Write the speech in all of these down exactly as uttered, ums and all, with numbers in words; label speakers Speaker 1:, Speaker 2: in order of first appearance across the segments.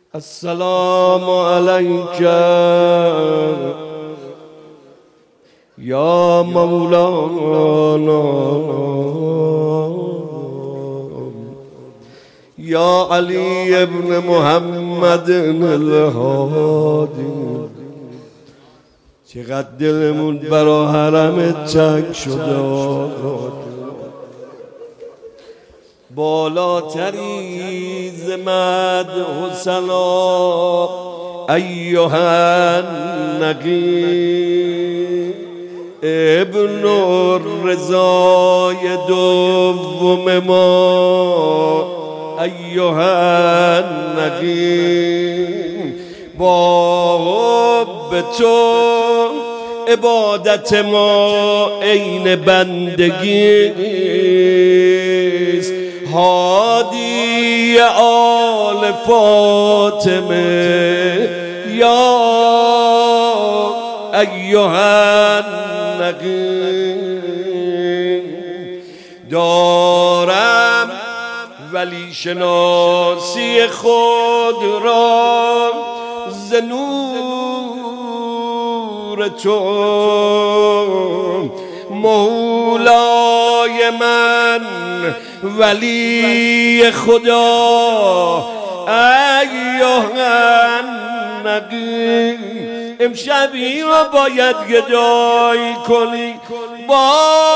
Speaker 1: السلام عليك يا مولانا يا علي بن محمد الهادي. چقدر دلمون برا حرمت تنگ شده آقا، بالاتری ز مدح و ثنا ایها النقی ابن الرضای دوم ما ایها النقی. با حب تو عبادت ما عین بندگیست. هادی آل فاطمه یا ایها النقی. دارم ولی شناسی خود را ز نور تو مولای من ولی خدا ایها النقی. امشبی رو باید گدایی کنی با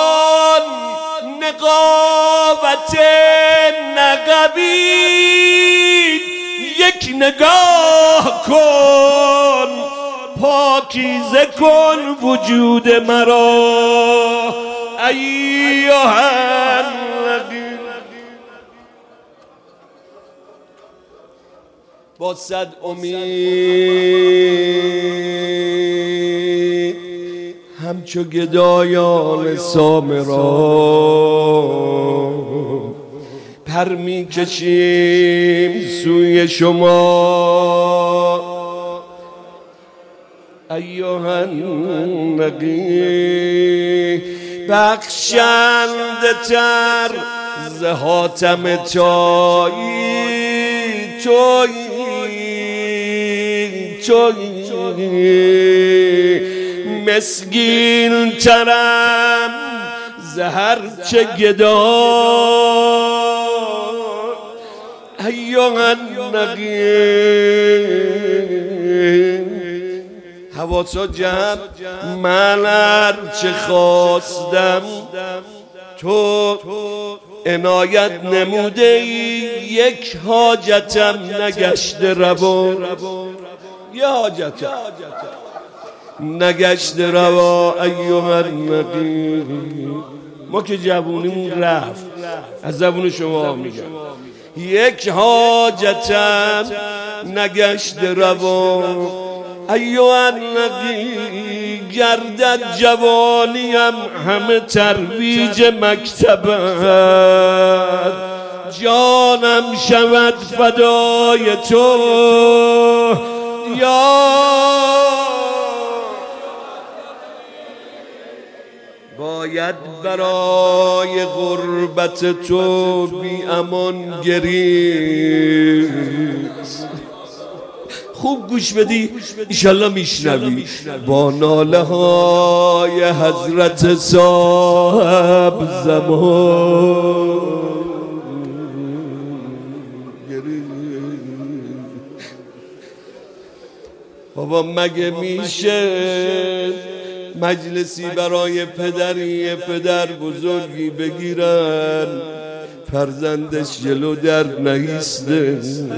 Speaker 1: نقابت نقبی. یک نگاه کن پاکیزه کن وجود مرا ایها النقی. با صد امید همچو گدایان سامرا پر می کشیم سوی شما ایها النقی. بخشنده تر ز حاتم تایی تویی تویی. مسکین ترم ز هرچه گدا ایها النقی. حواسا جمع من هرچه خواستم تو عنایت نموده ای. یک حاجتم نگشته روا، یه حاجتم نگشته روا ایها النقی. ما که جوونیمون رفت از زبون شما میگم یک حاجتم نگشته روا ایها النقی. گردد جوانیم همه ترویج مکتبت، جانم شود فدای تو یا. باید برای غربت تو بی امان گریست. خوب گوش بدی ایشالله میشنوی با ناله های حضرت صاحب زمان. بابا مگه میشه مجلسی برای پدری پدر بزرگی بگیرن فرزندش جلو در نایسته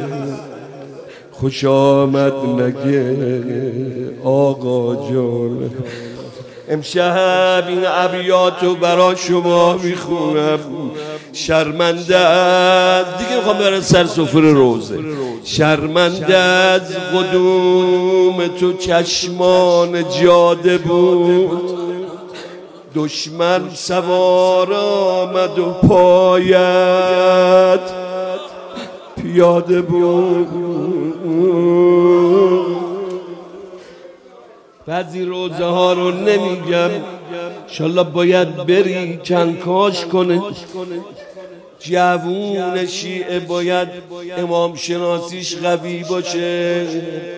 Speaker 1: خوش آمد نگه آقا جان. امشب این ابیاتو برا شما میخونم. شرمنده از دیگه میخوام برن سر سفره روزه. شرمنده از قدوم تو چشمان جاده بود، دشمن سوار آمد و پایت پیاده بود. بعضی روزه ها رو نمیگم انشالله باید بری کنکاش کنه جوون شیعه باید امام شناسیش قوی باشه،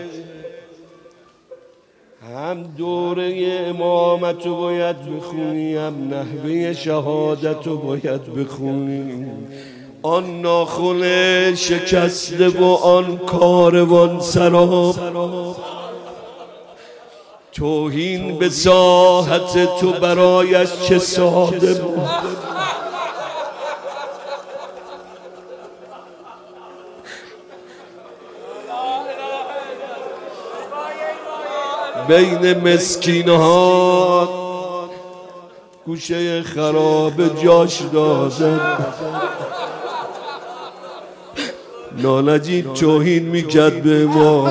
Speaker 1: هم دوره امامت رو باید بخونی، هم نحوه شهادت رو باید بخونی. آن ناخن شکسته و آن کاروان سراب، توهین به ساحت تو برایش چه ساده بود. بین مسکین ها گوشه خراب جاش دادن. نانجید توهین میکرد به ما،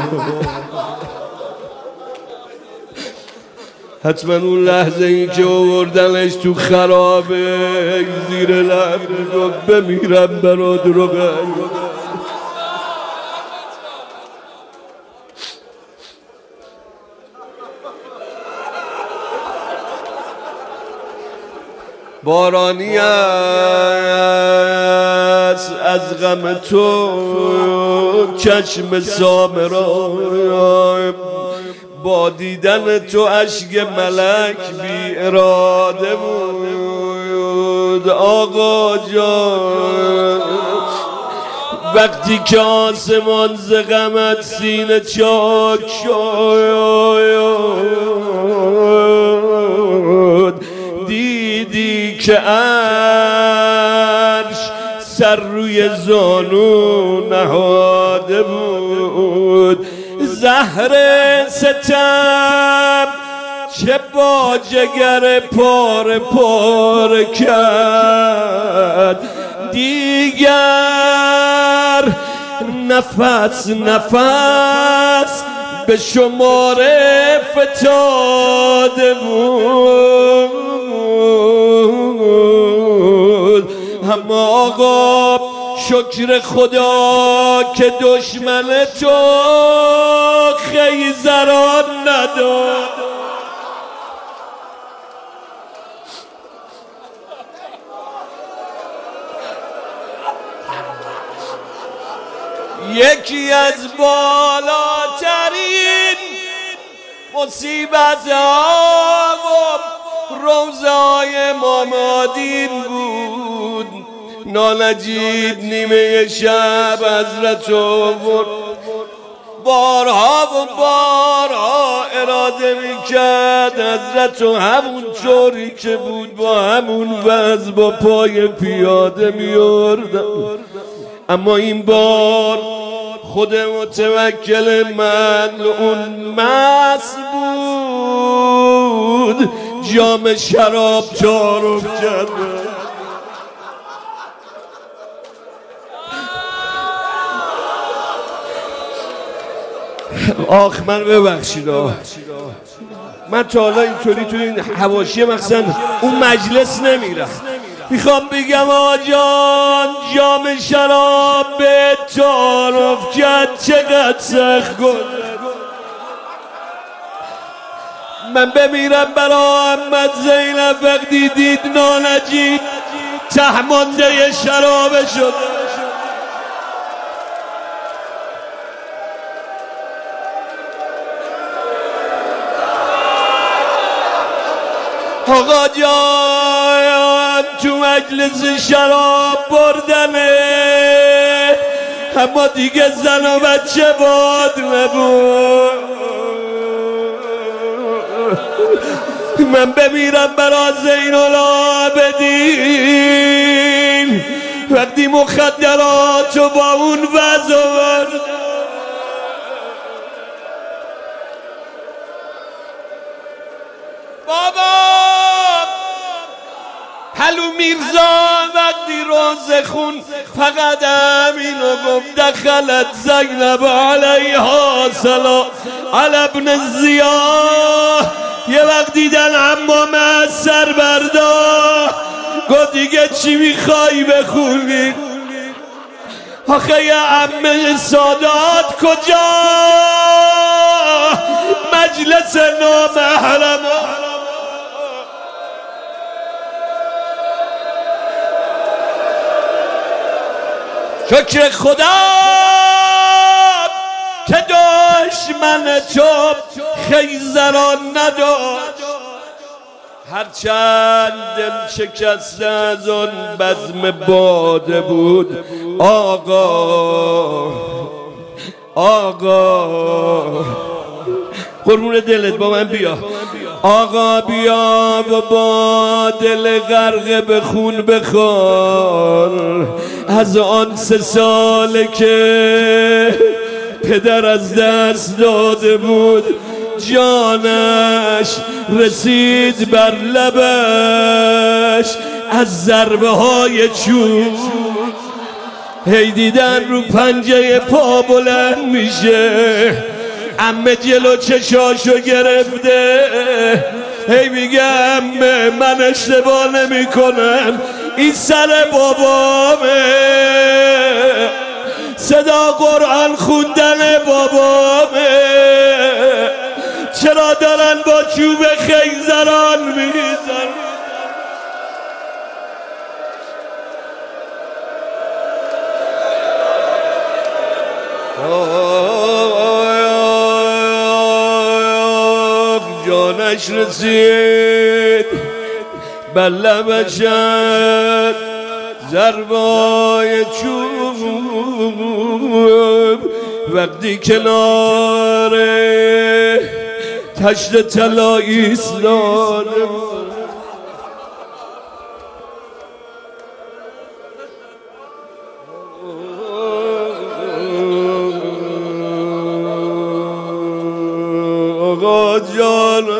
Speaker 1: حتما اون لحظه ای که آوردنش تو خرابه زیر لب گفت بمیرم برات روغن. بارانی است از غم تو چشم سامرا، با دیدن تو اشک ملک بی اراده بود. آقا جان وقتی که آسمان ز غمت سینه چاک شد، دیدی که عرش سر روی زانو نهاده بود. زهر ستم چه با جگر پاره پاره کرد، دیگر نفس نفس به شماره فتاده بود. اما آقا شکر خدا که دشمن تو خیزران نداد. یکی از بالاترین مصیبت ها و روزای مامادین بود. نانجید نیمه شب حضرت آورد، بارها و بارها اراده میکرد حضرت و همون طوری که بود با همون وضع با پای پیاده میاردن. اما این بار خود متوکل من اون مست بود، جام شراب تعارف کرد. آخ من ببخشید، من تا حالا اینطوری تو این حواشی مخصوصا اون مجلس نمیرم. میخوام بگم آجان جام شراب به تعارف کرد چقدر سخت گل. من بمیرم برا احمد زینب وقتی دید نانجید تهمانده شرابه شده. آقا جان تو مجلس شراب بردنه، اما دیگه زن و بچه باد نبود. من بمیرم برا زین العابدین وقتی مخدراتو با اون وضع ورد. بابا حلو میرزا وقتی روز خون فقط امینو گفت دخلت زینب علیها سلام علی ابن زیاد. یه وقت دیدن امام از سر بردار گفت دیگه چی میخوای بخونی؟ آخه یه عمه سادات کجا؟ مجلس نامحرم. شکر خدا که دشمن تو خیزران نداشت، هرچند دل شکسته از آن بزم باده بود. آقا آقا قربون دلت با من بیا، آقا بیا و با دل غرق به خون بخوار از آن سه ساله که پدر از دست داده بود. جانش رسید بر لبش از ضربه های چوب، هی دیدن رو پنجه پا بلند میشه، عمه جلو چشاشو گرفته، هی میگم من اشتباه نمی کنم، این سر بابامه، صدا قرآن خوندن بابامه، چرا دارن با چوب خیزران میزن؟ جانش رسید بر لبش ضربای چوب، وقتی کنار تشت طلا ایستاده آقا جان